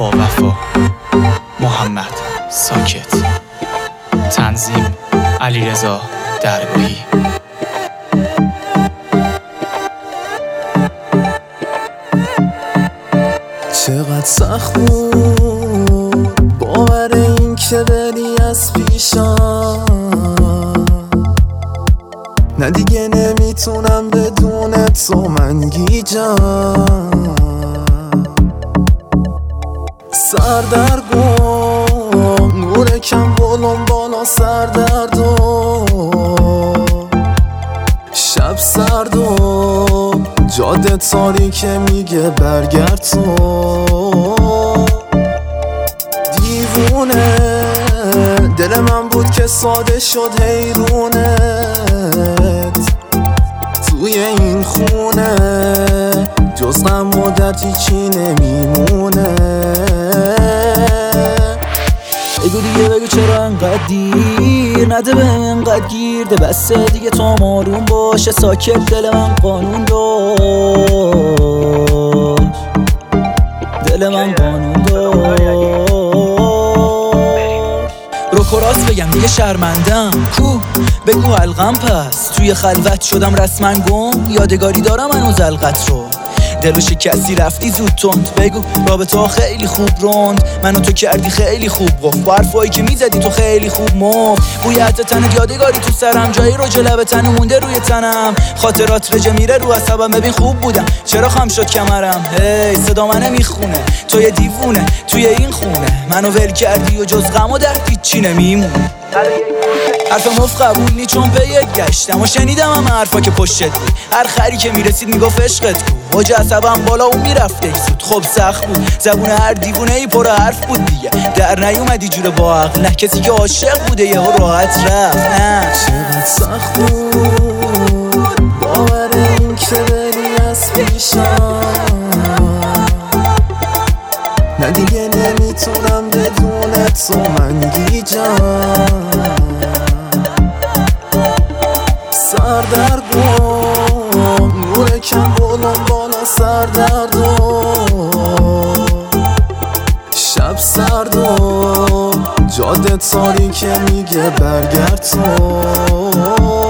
با وفا محمد ساکت. تنظیم علیرضا درگاهی. چقدر سخت بود باور این که بری از پیشم، نه دیگه نمیتونم بدون تو من گیجم. سردرگم نور کم بلون بالا سردردم، شب سردم جاده تاریکه میگه برگرد تو. دیوونه دل من بود که ساده شد حیرونت توی این خونه، جز غم و درد هیچی نمیمونه. بگو دیگه بگو چرا انقدر دیر، نده به انقدر گیرده بسه دیگه تو آروم باشه ساکت. دل من قانون داشت، دل من قانون داشت. روک و راست بگم دیگه شرمندم کو، بگو حلقم پس توی خلوت شدم رسما گم. یادگاری دارم هنوز القط رو، دلو شکستی رفتی زود تند. بگو رابطه ها خیلی خوب روند، منو تو کردی خیلی خوب گفت. با حرفایی که میزدی تو خیلی خوب مفت. بوی عطر تنت یادگاری تو سرم، جایی رو جلب تنو مونده روی تنم. خاطرات رجه میره رو عصبم، ببین خوب بودم چرا خم شد کمرم. هی صدا منه میخونه، تو یه دیوونه توی این خونه. منو ول کردی و جز غم و درد هیچی نمیمونه. حرف مفت قبول نی چون به یک گشتم و شنیدم همه حرفا که پشت بود. هر خری که میرسید میگفت عشقت کو، اوج عصبم بالا و میرفت زود. خب سخت بود زبون هر دیوونه ای پر حرف بود دیگه، در نیومدی جوره با عقل. نه کسی که عاشق بوده یهو راحت رفت. نه چقدر سخت بود باور این که بری از پیشم، نه دیگه نمیتونم بدون تو من گیجم. سردرگم نور کم بلون بالا سردردم، شب سردم جاده تاریکه میگه برگرد تو.